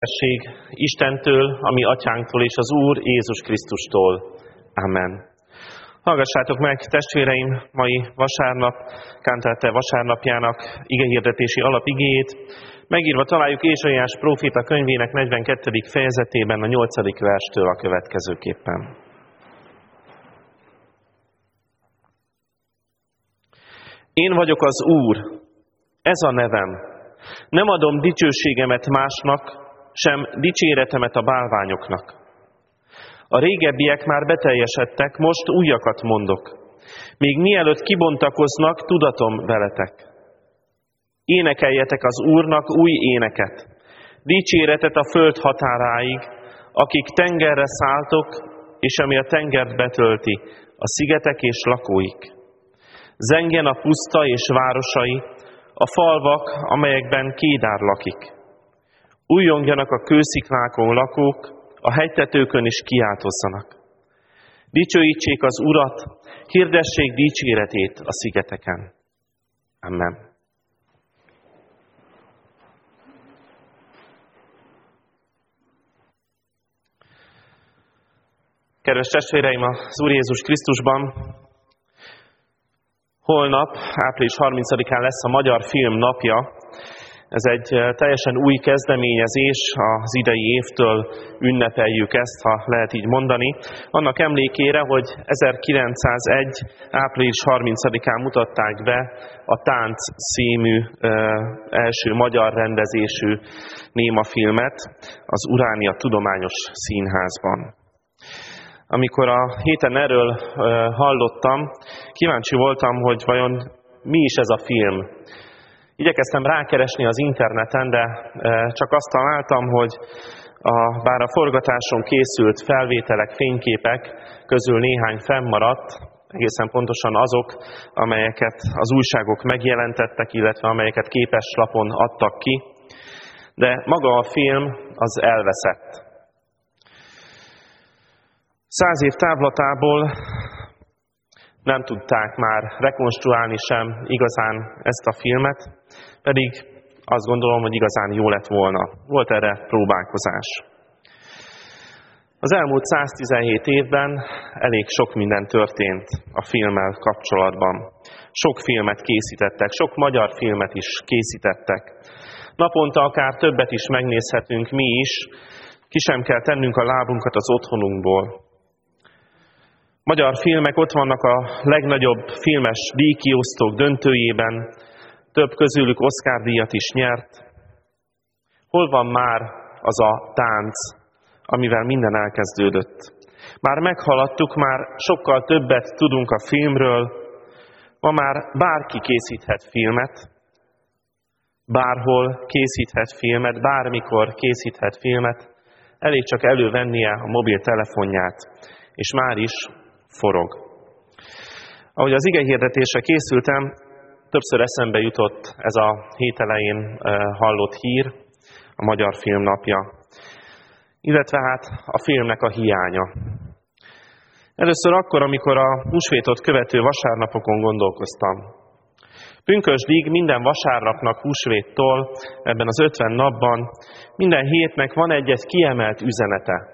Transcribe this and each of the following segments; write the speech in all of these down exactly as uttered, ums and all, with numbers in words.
Istentől, a mi atyánktól és az Úr Jézus Krisztustól. Amen. Hallgassátok meg, testvéreim, mai vasárnap, Kántáte vasárnapjának igehirdetési alapigéjét. Megírva találjuk Ézsaiás próféta könyvének negyvenkettedik fejezetében a nyolcadik verstől a következőképpen. Én vagyok az Úr, ez a nevem. Nem adom dicsőségemet másnak, sem dicséretemet a bálványoknak. A régebbiek már beteljesedtek, most újakat mondok. Még mielőtt kibontakoznak, tudatom veletek. Énekeljetek az Úrnak új éneket, dicséretet a föld határáig, akik tengerre szálltok, és ami a tengert betölti, a szigetek és lakóik. Zengjen a puszta és városai, a falvak, amelyekben Kédár lakik. Újjongjanak a kősziklákon lakók, a hegytetőkön is kiáltozzanak. Dicsőítsék az Urat, hirdessék dicséretét a szigeteken. Amen. Kedves testvéreim, az Úr Jézus Krisztusban, holnap, április harmincadikán lesz a Magyar Film Napja. Ez egy teljesen új kezdeményezés, az idei évtől ünnepeljük ezt, ha lehet így mondani. Annak emlékére, hogy ezerkilencszázegy. április harmincadikán mutatták be a Tánc című első magyar rendezésű némafilmet az Uránia Tudományos Színházban. Amikor a héten erről hallottam, kíváncsi voltam, hogy vajon mi is ez a film. Igyekeztem rákeresni az interneten, de csak azt találtam, hogy a, bár a forgatáson készült felvételek, fényképek közül néhány fennmaradt, egészen pontosan azok, amelyeket az újságok megjelentettek, illetve amelyeket képeslapon adtak ki, de maga a film az elveszett. Száz év távlatából nem tudták már rekonstruálni sem igazán ezt a filmet, pedig azt gondolom, hogy igazán jó lett volna. Volt erre próbálkozás. Az elmúlt száztizenhét évben elég sok minden történt a filmmel kapcsolatban. Sok filmet készítettek, sok magyar filmet is készítettek. Naponta akár többet is megnézhetünk mi is, ki sem kell tennünk a lábunkat az otthonunkból. Magyar filmek ott vannak a legnagyobb filmes díjkiosztók döntőjében, több közülük Oscar-díjat is nyert. Hol van már az a tánc, amivel minden elkezdődött? Már meghaladtuk, már sokkal többet tudunk a filmről, ma már bárki készíthet filmet, bárhol készíthet filmet, bármikor készíthet filmet, elég csak elővennie a mobiltelefonját, és már is forog. Ahogy az igehirdetésre készültem, többször eszembe jutott ez a hét elején hallott hír, a Magyar Film Napja, illetve hát a filmnek a hiánya. Először akkor, amikor a húsvétot követő vasárnapokon gondolkoztam. Pünkösdig minden vasárnapnak húsvéttól, ebben az ötven napban, minden hétnek van egy-egy kiemelt üzenete.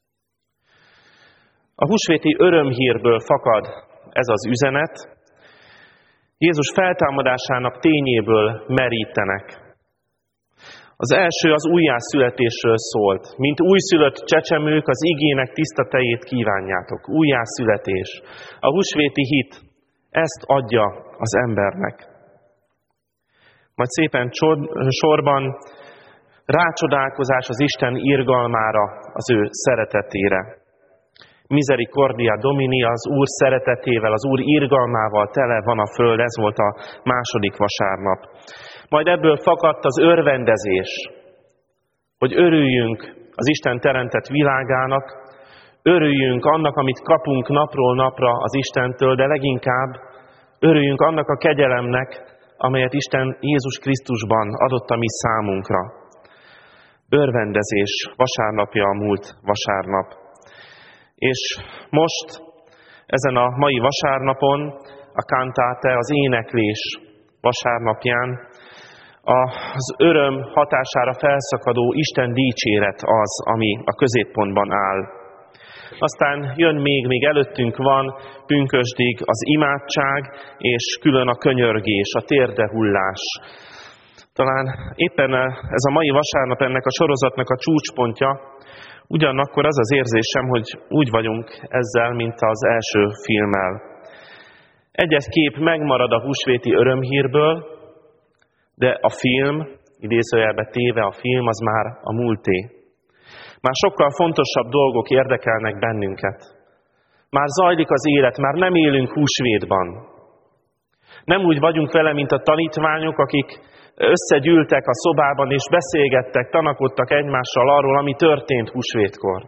A húsvéti örömhírből fakad ez az üzenet, Jézus feltámadásának tényéből merítenek. Az első az újjászületésről szólt. Mint újszülött csecsemők, az igének tiszta tejét kívánjátok. Újjászületés. A húsvéti hit ezt adja az embernek. Majd szépen sorban rácsodálkozás az Isten irgalmára, az ő szeretetére. Misericordia Domini, az Úr szeretetével, az Úr irgalmával tele van a föld, ez volt a második vasárnap. Majd ebből fakadt az örvendezés, hogy örüljünk az Isten teremtett világának, örüljünk annak, amit kapunk napról napra az Istentől, de leginkább örüljünk annak a kegyelemnek, amelyet Isten Jézus Krisztusban adott a mi számunkra. Örvendezés vasárnapja a múlt vasárnap. És most, ezen a mai vasárnapon, a Kántáte, az éneklés vasárnapján, Az öröm hatására felszakadó Isten dicséret az, ami a középpontban áll. Aztán jön még, még előttünk van pünkösdig az imádság, és külön a könyörgés, a térdehullás. Talán éppen ez a mai vasárnap ennek a sorozatnak a csúcspontja, ugyanakkor az az érzésem, hogy úgy vagyunk ezzel, mint az első filmmel. Egy-egy kép megmarad a húsvéti örömhírből, de a film, idézőjelbe téve a film, az már a múlté. Már sokkal fontosabb dolgok érdekelnek bennünket. Már zajlik az élet, már nem élünk húsvétban. Nem úgy vagyunk vele, mint a tanítványok, akik összegyűltek a szobában és beszélgettek, tanakodtak egymással arról, ami történt húsvétkor.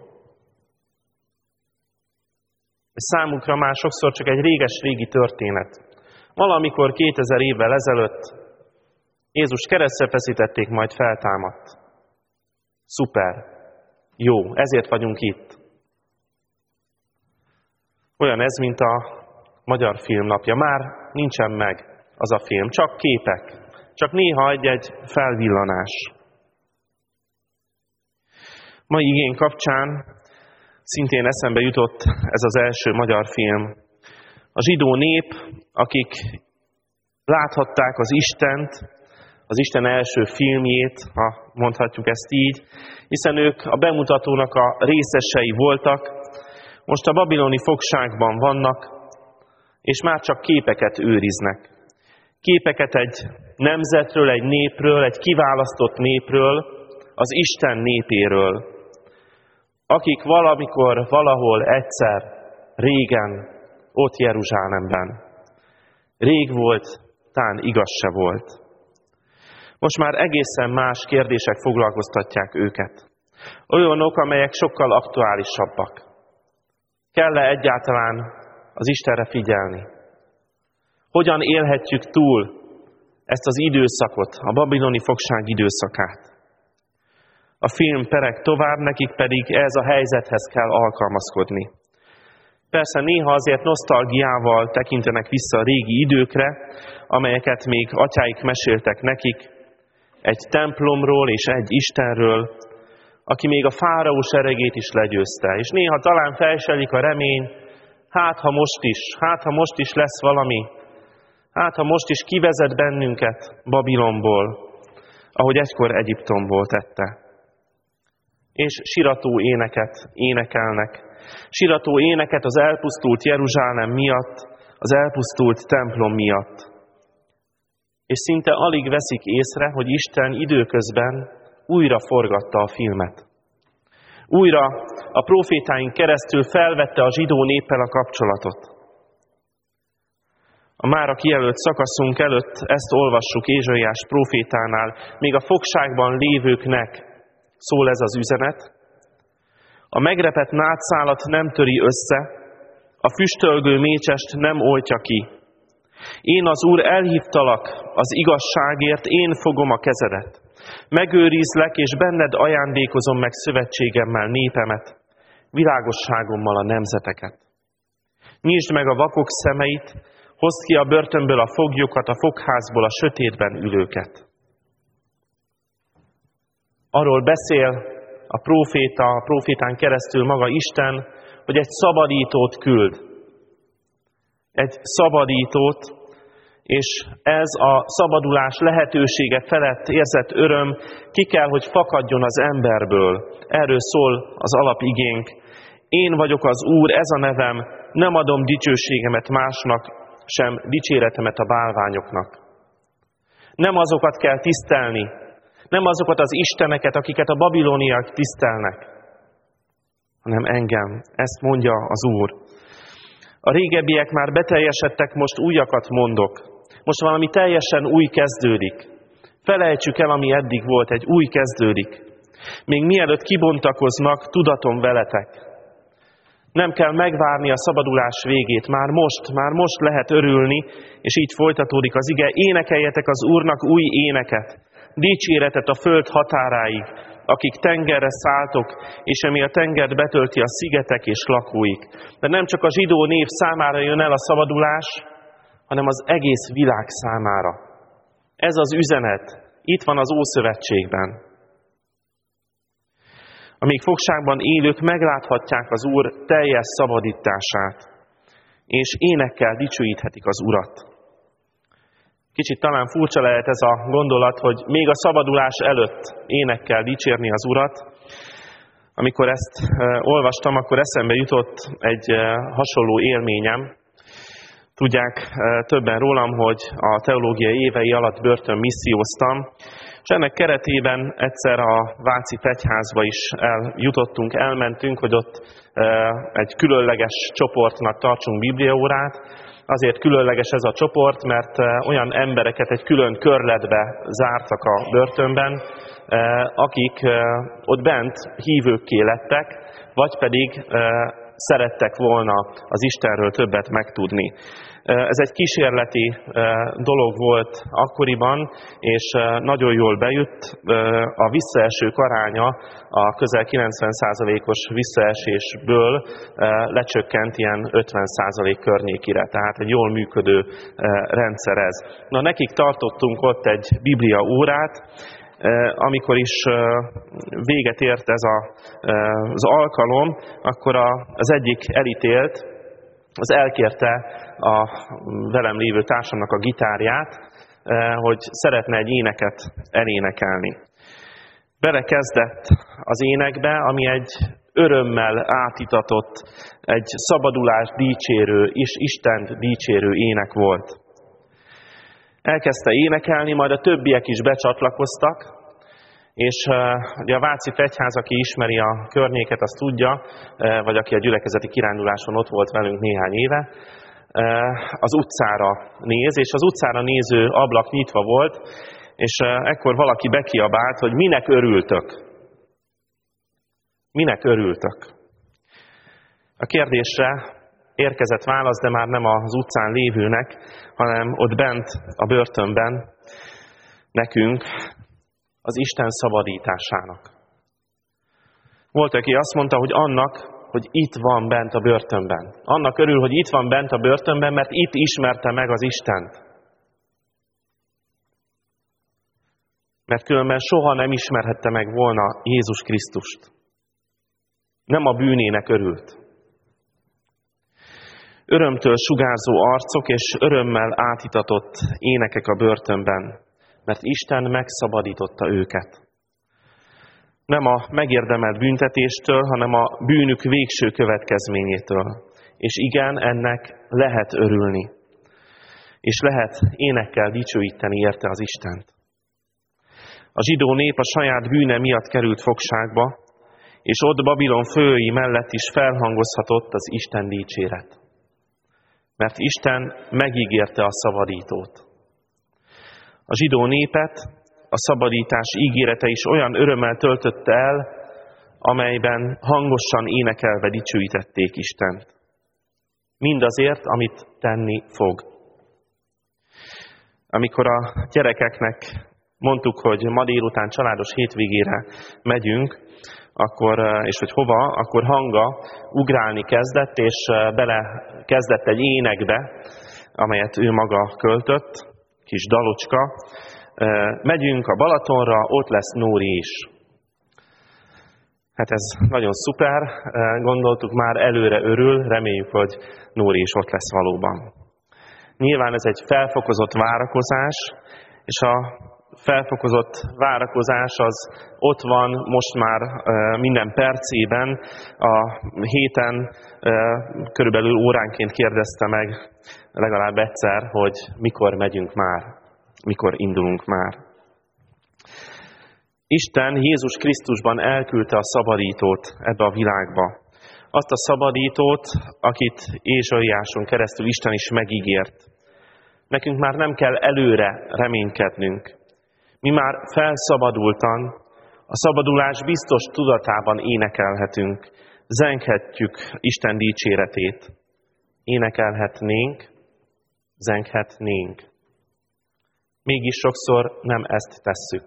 Ez számukra már sokszor csak egy réges-régi történet. Valamikor kétezer évvel ezelőtt Jézus keresztre feszítették, majd feltámadt. Szuper. Jó, ezért vagyunk itt. Olyan ez, mint a Magyar Filmnapja. Már nincsen meg az a film, csak képek. Csak néha egy-egy felvillanás. Mai igény kapcsán szintén eszembe jutott ez az első magyar film. A zsidó nép, akik láthatták az Istent, az Isten első filmjét, ha mondhatjuk ezt így, hiszen ők a bemutatónak a részesei voltak, most a babiloni fogságban vannak, és már csak képeket őriznek. Képeket egy nemzetről, egy népről, egy kiválasztott népről, az Isten népéről, akik valamikor, valahol egyszer, régen, ott Jeruzsálemben. Rég volt, tán igaz se volt. Most már egészen más kérdések foglalkoztatják őket. Olyanok, amelyek sokkal aktuálisabbak. Kell-e egyáltalán az Istenre figyelni? Hogyan élhetjük túl ezt az időszakot, a babiloni fogság időszakát? A film pereg tovább, nekik pedig ehhez a helyzethez kell alkalmazkodni. Persze néha azért nosztalgiával tekintenek vissza a régi időkre, amelyeket még atyáik meséltek nekik, egy templomról és egy Istenről, aki még a fáraó seregét is legyőzte. És néha talán felselik a remény, hát ha most is, hát ha most is lesz valami, hát ha most is kivezet bennünket Babilonból, ahogy egykor Egyiptomból tette. És sirató éneket énekelnek. Sirató éneket az elpusztult Jeruzsálem miatt, az elpusztult templom miatt. És szinte alig veszik észre, hogy Isten időközben újra forgatta a filmet. Újra a prófétáink keresztül felvette a zsidó néppel a kapcsolatot. A mára kijelölt szakaszunk előtt ezt olvassuk Ézsaiás prófétánál, még a fogságban lévőknek szól ez az üzenet. A megrepett nátszálat nem töri össze, a füstölgő mécsest nem oltja ki. Én az Úr elhívtalak az igazságért, én fogom a kezedet. Megőrizlek, és benned ajándékozom meg szövetségemmel népemet, világosságommal a nemzeteket. Nyisd meg a vakok szemeit, hozd ki a börtönből a foglyokat, a fogházból a sötétben ülőket. Arról beszél a próféta, a prófétán keresztül maga Isten, hogy egy szabadítót küld. Egy szabadítót, és ez a szabadulás lehetősége felett érzett öröm ki kell, hogy fakadjon az emberből. Erről szól az alapigénk. Én vagyok az Úr, ez a nevem, nem adom dicsőségemet másnak, sem dicséretemet a bálványoknak. Nem azokat kell tisztelni, nem azokat az isteneket, akiket a babiloniak tisztelnek, hanem engem. Ezt mondja az Úr. A régebbiek már beteljesedtek, most újakat mondok. Most valami teljesen új kezdődik. Felejtsük el, ami eddig volt, egy új kezdődik. Még mielőtt kibontakoznak, tudatom veletek. Nem kell megvárni a szabadulás végét, már most, már most lehet örülni, és így folytatódik az ige. Énekeljetek az Úrnak új éneket, dicséretet a föld határáig, akik tengerre szálltok, és ami a tengert betölti a szigetek és lakóik. De nem csak a zsidó név számára jön el a szabadulás, hanem az egész világ számára. Ez az üzenet Itt van az Ószövetségben. A még fogságban élők megláthatják az Úr teljes szabadítását, és énekkel dicsőíthetik az Urat. Kicsit talán furcsa lehet ez a gondolat, hogy még a szabadulás előtt énekkel dicsérni az Urat. Amikor ezt e, olvastam, akkor eszembe jutott egy e, hasonló élményem. Tudják e, többen rólam, hogy a teológiai évei alatt börtön misszióztam, és ennek keretében egyszer a Váci Fegyházba is eljutottunk, elmentünk, hogy ott e, egy különleges csoportnak tartsunk bibliaórát. Azért különleges ez a csoport, mert olyan embereket egy külön körletbe zártak a börtönben, akik ott bent hívőkké lettek, vagy pedig szerettek volna az Istenről többet megtudni. Ez egy kísérleti dolog volt akkoriban, és nagyon jól bejött. A visszaesők aránya a közel kilencven százalékos visszaesésből lecsökkent ilyen ötven százalék környékire, tehát egy jól működő rendszer ez. Na, nekik tartottunk ott egy biblia órát, amikor is véget ért ez a, az alkalom, akkor az egyik elítélt, az elkérte a velem lévő társamnak a gitárját, hogy szeretne egy éneket elénekelni. Belekezdett az énekbe, ami egy örömmel átitatott, egy szabadulást dicsérő és Istent dicsérő ének volt. Elkezdte énekelni, majd a többiek is becsatlakoztak, és ugye a Váci Fegyház, aki ismeri a környéket, azt tudja, vagy aki a gyülekezeti kiránduláson ott volt velünk néhány éve, az utcára néz, és az utcára néző ablak nyitva volt, és ekkor valaki bekiabált, hogy minek örültök? Minek örültök? A kérdésre érkezett válasz, de már nem az utcán lévőnek, hanem ott bent a börtönben nekünk, az Isten szabadításának. Volt, aki azt mondta, hogy annak, hogy itt van bent a börtönben. Annak örül, hogy itt van bent a börtönben, mert itt ismerte meg az Istent. Mert különben soha nem ismerhette meg volna Jézus Krisztust. Nem a bűnének örült. Örömtől sugárzó arcok és örömmel átitatott énekek a börtönben, mert Isten megszabadította őket. Nem a megérdemelt büntetéstől, hanem a bűnük végső következményétől. És igen, ennek lehet örülni. És lehet énekkel dicsőíteni érte az Istent. A zsidó nép a saját bűne miatt került fogságba, és ott Babilon fői mellett is felhangozhatott az Isten dicséret. Mert Isten megígérte a szabadítót. A zsidó népet a szabadítás ígérete is olyan örömmel töltötte el, amelyben hangosan énekelve dicsőítették Istent. Mindazért, amit tenni fog. Amikor a gyerekeknek mondtuk, hogy ma délután családos hétvégére megyünk, akkor, és hogy hova, akkor Hanga ugrálni kezdett, és bele kezdett egy énekbe, amelyet ő maga költött, kis dalocska. Megyünk a Balatonra, ott lesz Nóri is. Hát ez nagyon szuper, gondoltuk már, előre örül, reméljük, hogy Nóri is ott lesz valóban. Nyilván ez egy felfokozott várakozás, és a felfokozott várakozás az ott van most már minden percében. A héten körülbelül óránként kérdezte meg legalább egyszer, hogy mikor megyünk már, mikor indulunk már. Isten Jézus Krisztusban elküldte a szabadítót ebbe a világba. Azt a szabadítót, akit Ézsaiáson keresztül Isten is megígért. Nekünk már nem kell előre reménykednünk. Mi már felszabadultan, a szabadulás biztos tudatában énekelhetünk, zenghetjük Isten dicséretét. Énekelhetnénk, zenghetnénk. Mégis sokszor nem ezt tesszük.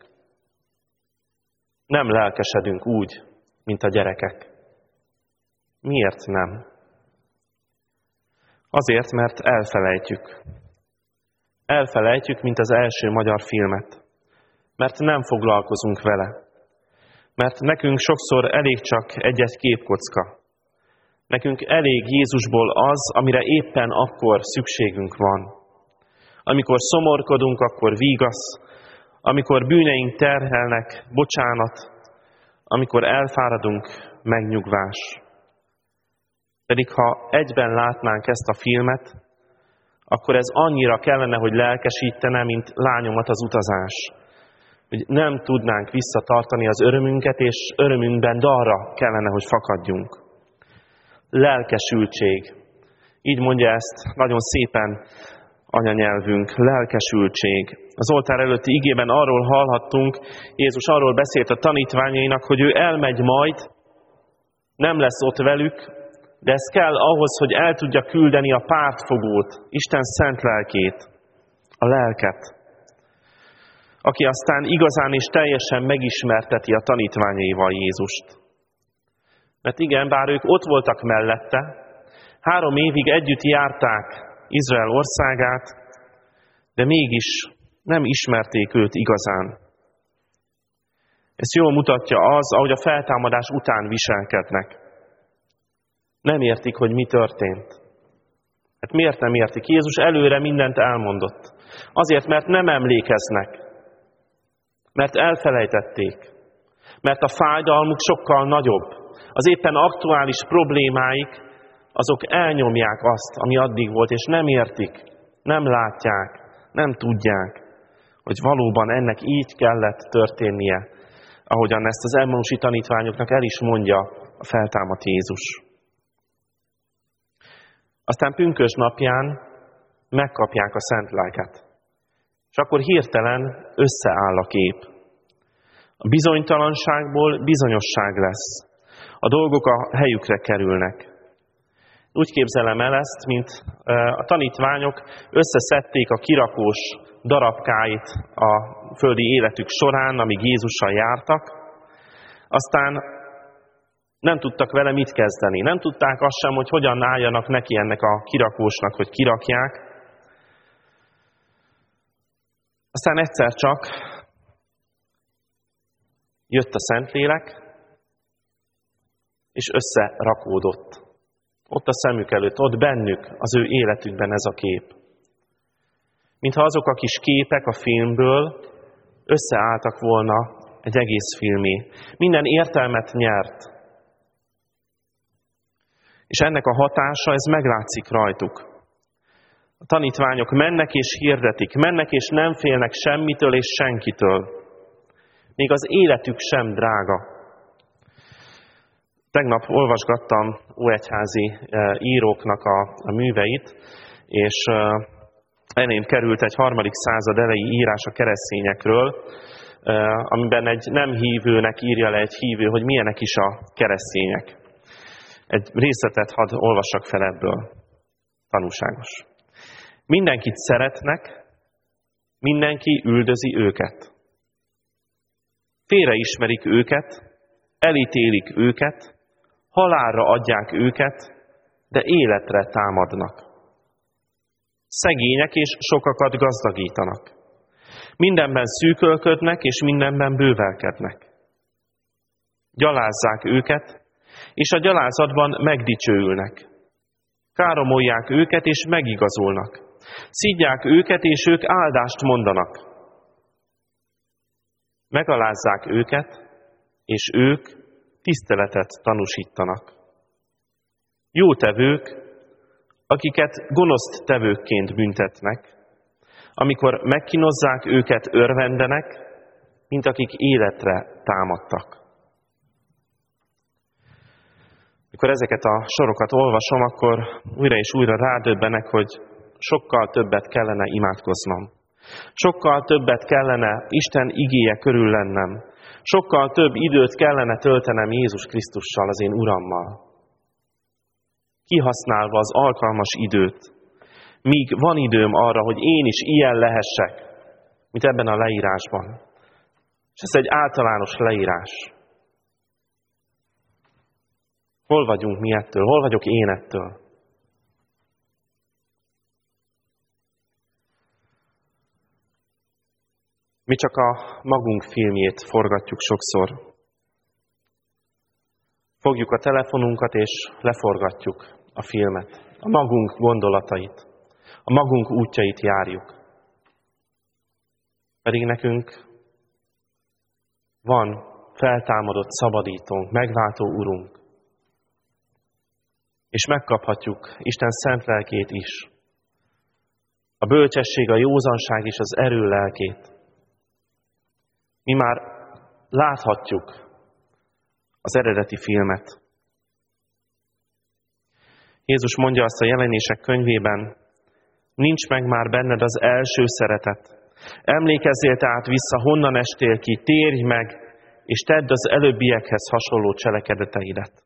Nem lelkesedünk úgy, mint a gyerekek. Miért nem? Azért, mert elfelejtjük. Elfelejtjük, mint az első magyar filmet. mert nem foglalkozunk vele. Mert nekünk sokszor elég csak egy-egy képkocka. Nekünk elég Jézusból az, amire éppen akkor szükségünk van. Amikor szomorkodunk, akkor vígasz, amikor bűneink terhelnek, bocsánat, amikor elfáradunk, megnyugvás. Pedig ha egyben látnánk ezt a filmet, akkor ez annyira kellene, hogy lelkesítene, mint lányomat az utazás. Hogy nem tudnánk visszatartani az örömünket, és örömünkben dalra kellene, hogy fakadjunk. Lelkesültség. Így mondja ezt nagyon szépen anyanyelvünk, lelkesültség. Az oltár előtti igében arról hallhattunk, Jézus arról beszélt a tanítványainak, hogy ő elmegy majd, nem lesz ott velük, de ez kell ahhoz, hogy el tudja küldeni a pártfogót, Isten szent lelkét, a lelket, aki aztán igazán és teljesen megismerteti a tanítványaival Jézust. Mert igen, bár ők ott voltak mellette, három évig együtt járták Izrael országát, de mégis nem ismerték őt igazán. Ez jól mutatja az, ahogy a feltámadás után viselkednek. Nem értik, hogy mi történt. Hát miért nem értik? Jézus előre mindent elmondott. Azért, mert nem emlékeznek. Mert elfelejtették. Mert a fájdalmuk sokkal nagyobb. Az éppen aktuális problémáik, azok elnyomják azt, ami addig volt, és nem értik, nem látják, nem tudják, hogy valóban ennek így kellett történnie, ahogyan ezt az emmausi tanítványoknak el is mondja a feltámadt Jézus. Aztán pünkösd napján megkapják a szent lelket. És akkor hirtelen összeáll a kép. A bizonytalanságból bizonyosság lesz. A dolgok a helyükre kerülnek. Úgy képzelem el ezt, mint a tanítványok összeszedték a kirakós darabkáit a földi életük során, amíg Jézussal jártak. Aztán nem tudtak vele mit kezdeni. Nem tudták azt sem, hogy hogyan álljanak neki ennek a kirakósnak, hogy kirakják. Aztán egyszer csak jött a Szentlélek, és összerakódott. Ott a szemük előtt, ott bennük, az ő életükben ez a kép. Mintha azok a kis képek a filmből összeálltak volna egy egész filmé. Minden értelmet nyert. És ennek a hatása, ez meglátszik rajtuk. A tanítványok mennek és hirdetik, mennek és nem félnek semmitől és senkitől. Még az életük sem drága. Tegnap olvasgattam óegyházi íróknak a, a műveit, és elém került egy harmadik század elejé írás a keresztényekről, amiben egy nem hívőnek írja le egy hívő, hogy milyenek is a keresztények. Egy részletet hadd olvassak fel ebből. Tanúságos. Mindenkit szeretnek, mindenki üldözi őket. Félreismerik őket, elítélik őket, halálra adják őket, de életre támadnak. Szegények és sokakat gazdagítanak. Mindenben szűkölködnek és mindenben bővelkednek. Gyalázzák őket, és a gyalázatban megdicsőülnek. Káromolják őket, és megigazolnak. Szidják őket, és ők áldást mondanak. Megalázzák őket, és ők tiszteletet tanúsítanak. Jó tevők, akiket gonosz tevőkként büntetnek, amikor megkínozzák őket, örvendenek, mint akik életre támadtak. Mikor ezeket a sorokat olvasom, akkor újra és újra rádöbbenek, hogy sokkal többet kellene imádkoznom. Sokkal többet kellene Isten igéje körül lennem. Sokkal több időt kellene töltenem Jézus Krisztussal, az én Urammal. Kihasználva az alkalmas időt, míg van időm arra, hogy én is ilyen lehessek, mint ebben a leírásban. És ez egy általános leírás. Hol vagyunk mi ettől? Hol vagyok én ettől? Mi csak a magunk filmjét forgatjuk sokszor. Fogjuk a telefonunkat és leforgatjuk a filmet. A magunk gondolatait, a magunk útjait járjuk. Pedig nekünk van feltámadott szabadítónk, megváltó Urunk. És megkaphatjuk Isten szent lelkét is. A bölcsesség, a józanság és az erő lelkét. Mi már láthatjuk az eredeti filmet. Jézus mondja azt a Jelenések könyvében, nincs meg már benned az első szeretet. Emlékezzél tehát vissza, honnan estél ki, térj meg, és tedd az előbbiekhez hasonló cselekedeteidet.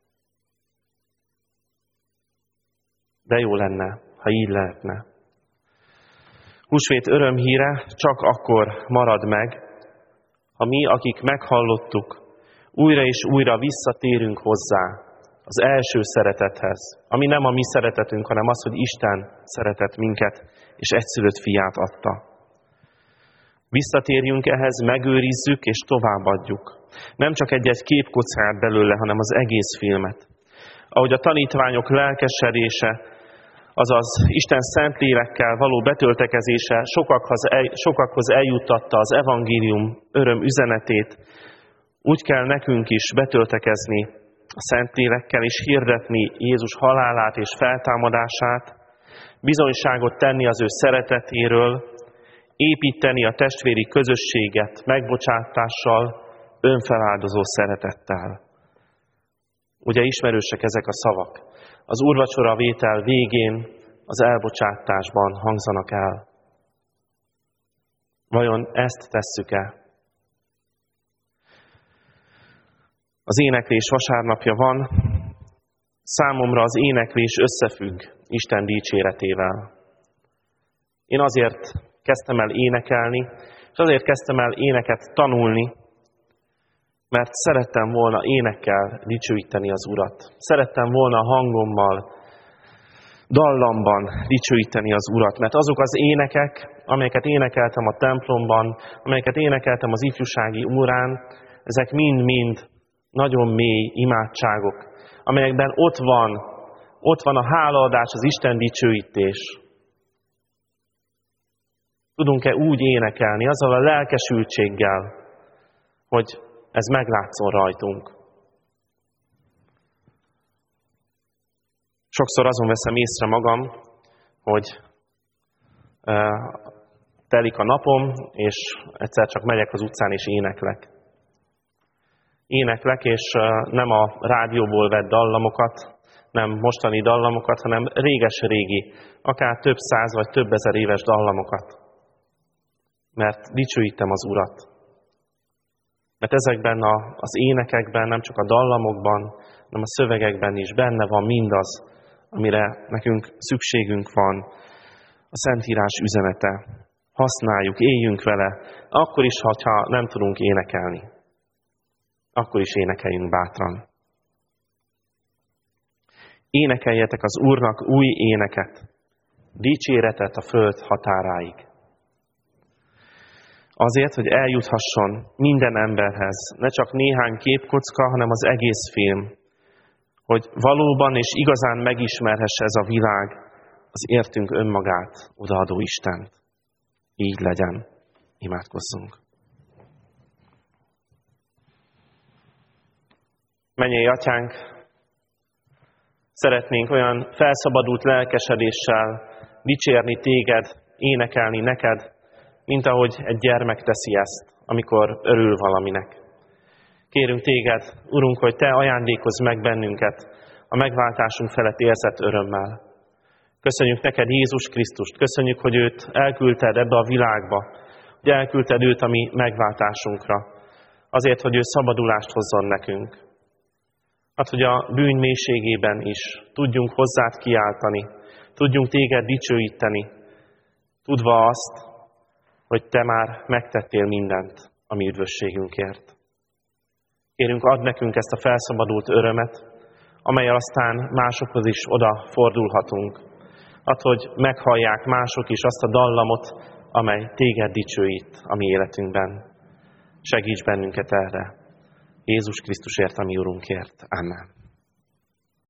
De jó lenne, ha így lehetne. Húsvét örömhíre csak akkor marad meg, ha mi, akik meghallottuk, újra és újra visszatérünk hozzá az első szeretethez, ami nem a mi szeretetünk, hanem az, hogy Isten szeretett minket, és egyszülött fiát adta. Visszatérjünk ehhez, megőrizzük és továbbadjuk. Nem csak egy-egy képkockát belőle, hanem az egész filmet. Ahogy a tanítványok lelkesedése, azaz Isten szent lélekkel való betöltekezése sokakhoz, el, sokakhoz eljuttatta az evangélium öröm üzenetét, úgy kell nekünk is betöltekezni a szent lélekkel, és hirdetni Jézus halálát és feltámadását, bizonyságot tenni az ő szeretetéről, építeni a testvéri közösséget megbocsátással, önfeláldozó szeretettel. Ugye ismerősek ezek a szavak. Az úrvacsora vétel végén az elbocsátásban hangzanak el. Vajon ezt tesszük-e? Az éneklés vasárnapja van. Számomra az éneklés összefügg Isten dicséretével. Én azért kezdtem el énekelni, és azért kezdtem el éneket tanulni, mert szerettem volna énekkel dicsőíteni az Urat. Szerettem volna hangommal, dallamban dicsőíteni az Urat, mert azok az énekek, amelyeket énekeltem a templomban, amelyeket énekeltem az ifjúsági órán, ezek mind-mind nagyon mély imádságok, amelyekben ott van, ott van a hálaadás, az Isten dicsőítés. Tudunk-e úgy énekelni, azzal a lelkesültséggel, hogy ez meglátszon rajtunk. Sokszor azon veszem észre magam, hogy e, telik a napom, és egyszer csak megyek az utcán és éneklek. Éneklek, és e, nem a rádióból vett dallamokat, nem mostani dallamokat, hanem réges-régi, akár több száz vagy több ezer éves dallamokat. Mert dicsőítem az Urat. Mert ezekben a, az énekekben, nem csak a dallamokban, hanem a szövegekben is benne van mindaz, amire nekünk szükségünk van, a Szentírás üzenete. Használjuk, éljünk vele, akkor is, ha nem tudunk énekelni. Akkor is énekeljünk bátran. Énekeljetek az Úrnak új éneket, dicséretet a föld határáig. Azért, hogy eljuthasson minden emberhez, ne csak néhány képkocka, hanem az egész film, hogy valóban és igazán megismerhesse ez a világ az értünk önmagát odaadó Istent. Így legyen. Imádkozzunk. Mennyei Atyánk, szeretnénk olyan felszabadult lelkesedéssel dicsérni Téged, énekelni neked, mint ahogy egy gyermek teszi ezt, amikor örül valaminek. Kérünk Téged, Urunk, hogy Te ajándékozz meg bennünket a megváltásunk felett érzett örömmel. Köszönjük neked Jézus Krisztust, köszönjük, hogy őt elküldted ebbe a világba, hogy elküldted őt a mi megváltásunkra, azért, hogy ő szabadulást hozzon nekünk. Hát, hogy a bűn mélységében is tudjunk hozzád kiáltani, tudjunk téged dicsőíteni, tudva azt, hogy te már megtettél mindent a mi üdvösségünkért. Kérünk, add nekünk ezt a felszabadult örömet, amellyel aztán másokhoz is oda fordulhatunk. Add, hogy meghallják mások is azt a dallamot, amely téged dicsőít a mi életünkben. Segíts bennünket erre. Jézus Krisztusért, a mi Urunkért. Amen.